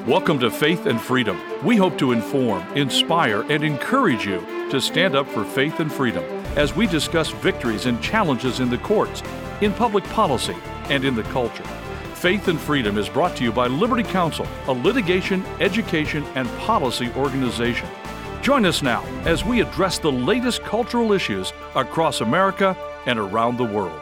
Welcome to Faith and Freedom. We hope to inform, inspire, and encourage you to stand up for faith and freedom as we discuss victories and challenges in the courts, in public policy, and in the culture. Faith and Freedom is brought to you by Liberty Counsel, a litigation, education, and policy organization. Join us now as we address the latest cultural issues across America and around the world.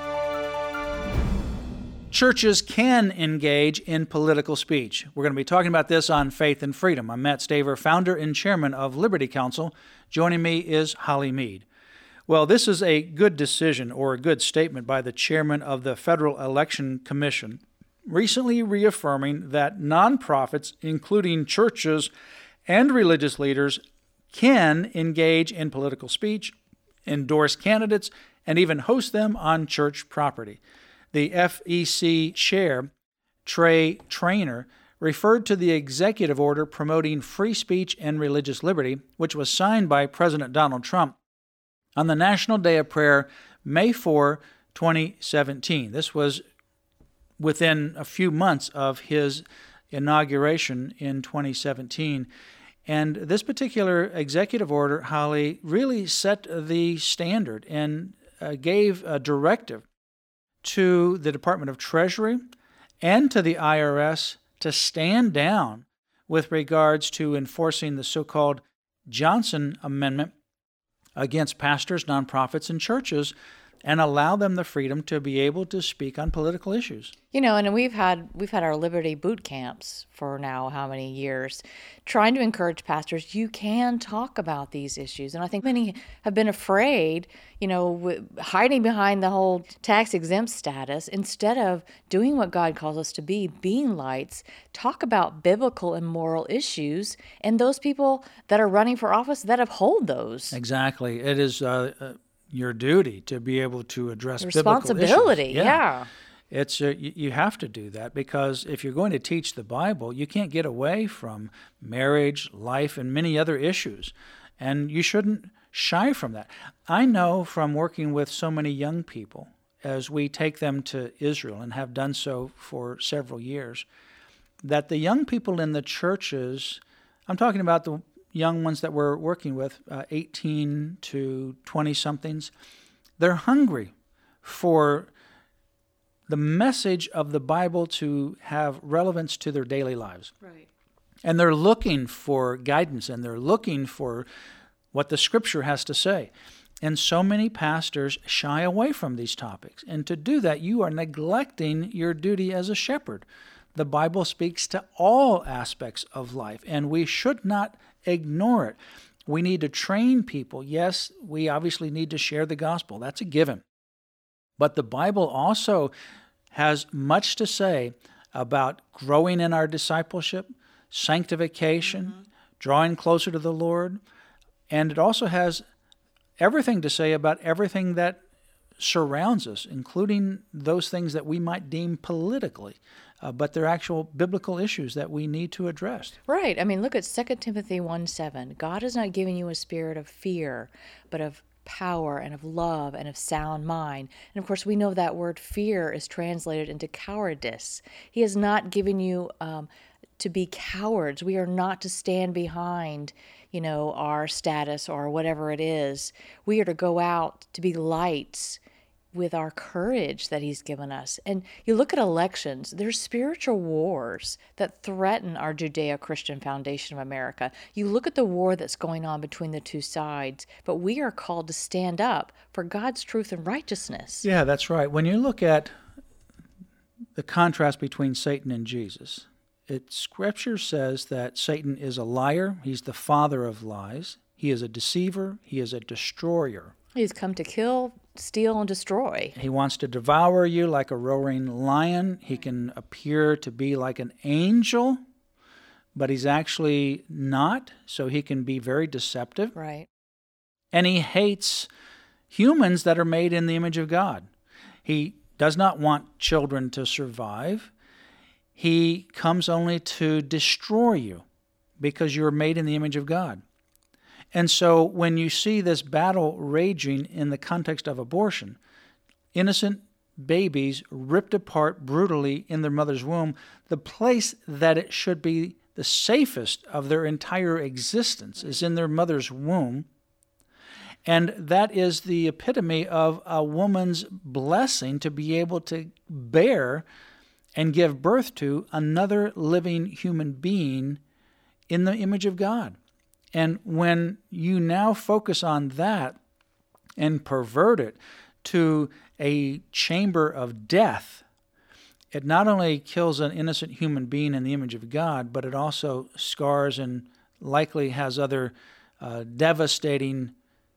Churches can engage in political speech. We're going to be talking about this on Faith and Freedom. I'm Matt Staver, founder and chairman of Liberty Counsel. Joining me is Holly Mead. Well, this is a good decision or a good statement by the chairman of the Federal Election Commission, recently reaffirming that nonprofits, including churches and religious leaders, can engage in political speech, endorse candidates, and even host them on church property. The FEC chair, Trey Traynor, referred to the executive order promoting free speech and religious liberty, which was signed by President Donald Trump on the National Day of Prayer, May 4, 2017. This was within a few months of his inauguration in 2017. And this particular executive order, Holly, really set the standard and gave a directive to the Department of Treasury and to the IRS to stand down with regards to enforcing the so-called Johnson Amendment against pastors, nonprofits, and churches, and allow them the freedom to be able to speak on political issues. You know, and we've had our Liberty boot camps for now how many years, trying to encourage pastors, you can talk about these issues. And I think many have been afraid, hiding behind the whole tax-exempt status, instead of doing what God calls us to be, being lights, talk about biblical and moral issues, and those people that are running for office that uphold those. Exactly. It is your duty to be able to address responsibility. Biblical issues. Yeah. It's you have to do that, because if you're going to teach the Bible, you can't get away from marriage, life, and many other issues, and you shouldn't shy from that. I know from working with so many young people as we take them to Israel, and have done so for several years, that the young people in the churches, I'm talking about the young ones that we're working with, 18 to 20-somethings, they're hungry for the message of the Bible to have relevance to their daily lives. Right. And they're looking for guidance, and they're looking for what the Scripture has to say. And so many pastors shy away from these topics. And to do that, you are neglecting your duty as a shepherd. The Bible speaks to all aspects of life, and we should not ignore it. We need to train people. Yes, we obviously need to share the gospel. That's a given. But the Bible also has much to say about growing in our discipleship, sanctification, drawing closer to the Lord. And it also has everything to say about everything that surrounds us, including those things that we might deem politically. But they're actual biblical issues that we need to address. Right. I mean, look at 2 Timothy 1:7. God has not given you a spirit of fear, but of power and of love and of sound mind. And of course, we know that word fear is translated into cowardice. He has not given you to be cowards. We are not to stand behind, our status or whatever it is. We are to go out to be lights with our courage that he's given us. And you look at elections, there's spiritual wars that threaten our Judeo-Christian foundation of America. You look at the war that's going on between the two sides, but we are called to stand up for God's truth and righteousness. Yeah, that's right. When you look at the contrast between Satan and Jesus, Scripture says that Satan is a liar, he's the father of lies, he is a deceiver, he is a destroyer. He's come to kill, steal, and destroy. He wants to devour you like a roaring lion. He can appear to be like an angel, but he's actually not, so he can be very deceptive. Right. And he hates humans that are made in the image of God. He does not want children to survive. He comes only to destroy you because you're made in the image of God. And so when you see this battle raging in the context of abortion, innocent babies ripped apart brutally in their mother's womb, the place that it should be the safest of their entire existence is in their mother's womb. And that is the epitome of a woman's blessing, to be able to bear and give birth to another living human being in the image of God. And when you now focus on that and pervert it to a chamber of death, it not only kills an innocent human being in the image of God, but it also scars and likely has other devastating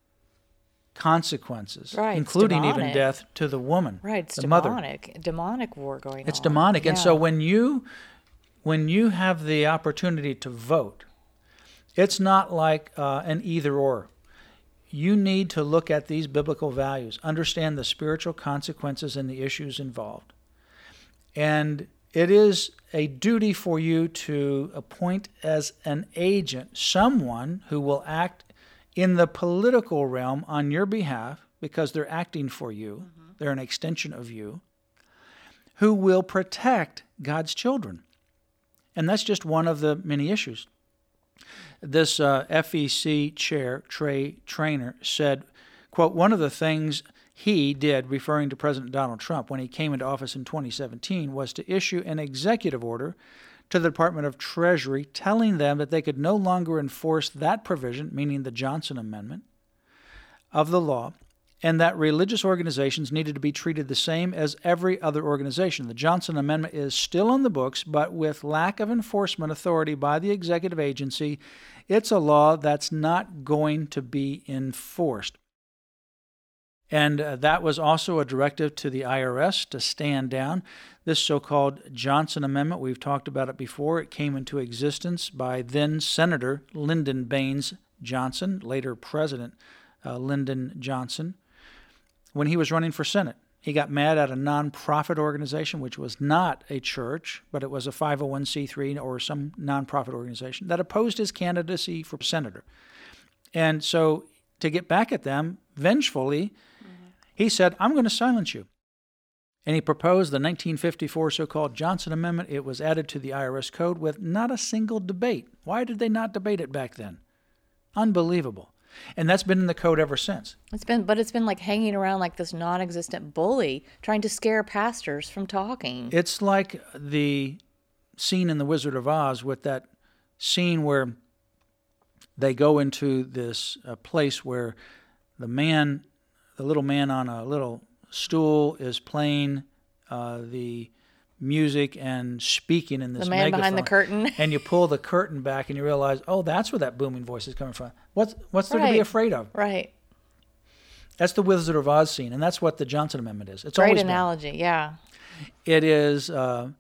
consequences, right, including even death to the woman, right? It's the demonic, demonic war going on. It's demonic, and so when you have the opportunity to vote, it's not like an either or. You need to look at these biblical values, understand the spiritual consequences and the issues involved, and it is a duty for you to appoint as an agent someone who will act in the political realm on your behalf, because they're acting for you, they're an extension of you, who will protect God's children. And that's just one of the many issues. This FEC chair, Trey Traynor, said, quote, one of the things he did, referring to President Donald Trump, when he came into office in 2017, was to issue an executive order to the Department of Treasury, telling them that they could no longer enforce that provision, meaning the Johnson Amendment, of the law, and that religious organizations needed to be treated the same as every other organization. The Johnson Amendment is still on the books, but with lack of enforcement authority by the executive agency, it's a law that's not going to be enforced. And that was also a directive to the IRS to stand down. This so-called Johnson Amendment, we've talked about it before. It came into existence by then Senator Lyndon Baines Johnson, later President Lyndon Johnson, when he was running for Senate. He got mad at a nonprofit organization, which was not a church, but it was a 501c3 or some nonprofit organization that opposed his candidacy for senator. And so to get back at them, vengefully, he said, I'm going to silence you. And he proposed the 1954 so-called Johnson Amendment. It was added to the IRS code with not a single debate. Why did they not debate it back then? Unbelievable. And that's been in the code ever since. It's been like hanging around like this non-existent bully trying to scare pastors from talking. It's like the scene in The Wizard of Oz, with that scene where they go into this place where the little man on a little stool is playing the music and speaking in this megaphone. The man behind the curtain. And you pull the curtain back and you realize, oh, that's where that booming voice is coming from. What's there to be afraid of? Right. That's the Wizard of Oz scene, and that's what the Johnson Amendment is. It's great always analogy, yeah. It is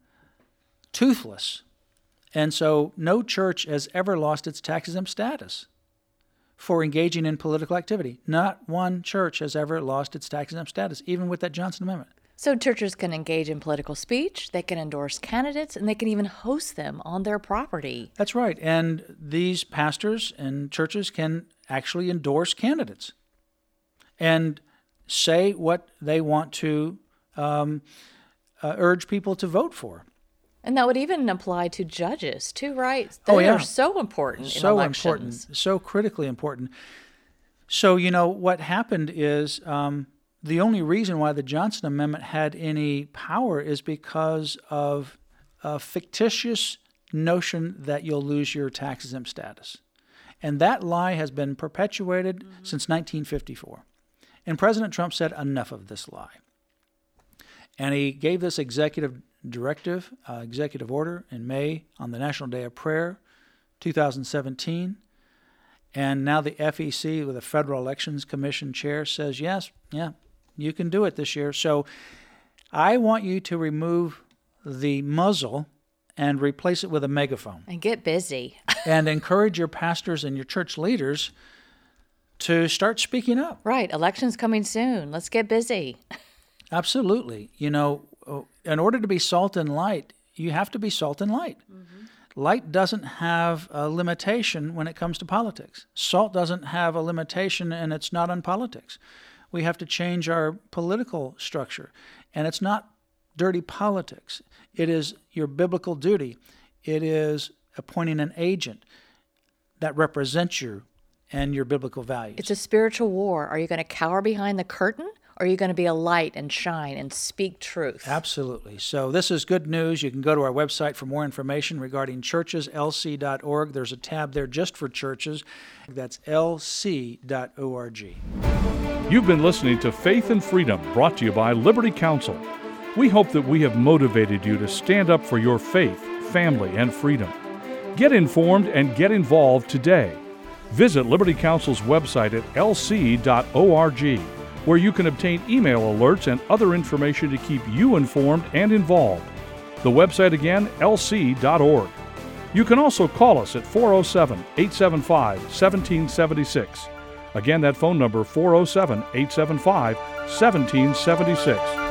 toothless. And so no church has ever lost its tax-exempt status for engaging in political activity. Not one church has ever lost its tax-exempt status, even with that Johnson Amendment. So churches can engage in political speech, they can endorse candidates, and they can even host them on their property. That's right. And these pastors and churches can actually endorse candidates and say what they want to urge people to vote for. And that would even apply to judges, too, right? They are so important in elections. So important, so critically important. So, what happened is the only reason why the Johnson Amendment had any power is because of a fictitious notion that you'll lose your tax-exempt status. And that lie has been perpetuated since 1954. And President Trump said, enough of this lie. And he gave this executive order in May on the National Day of Prayer, 2017. And now the FEC, with the Federal Elections Commission chair, says, yes, you can do it this year. So I want you to remove the muzzle and replace it with a megaphone. And get busy. And encourage your pastors and your church leaders to start speaking up. Right. Election's coming soon. Let's get busy. Absolutely. In order to be salt and light, you have to be salt and light. Mm-hmm. Light doesn't have a limitation when it comes to politics. Salt doesn't have a limitation, and it's not on politics. We have to change our political structure. And it's not dirty politics. It is your biblical duty. It is appointing an agent that represents you and your biblical values. It's a spiritual war. Are you going to cower behind the curtain, or are you going to be a light and shine and speak truth? Absolutely. So this is good news. You can go to our website for more information regarding churches, lc.org. There's a tab there just for churches. That's lc.org. You've been listening to Faith and Freedom, brought to you by Liberty Counsel. We hope that we have motivated you to stand up for your faith, family, and freedom. Get informed and get involved today. Visit Liberty Counsel's website at lc.org, where you can obtain email alerts and other information to keep you informed and involved. The website again, lc.org. You can also call us at 407-875-1776. Again, that phone number, 407-875-1776.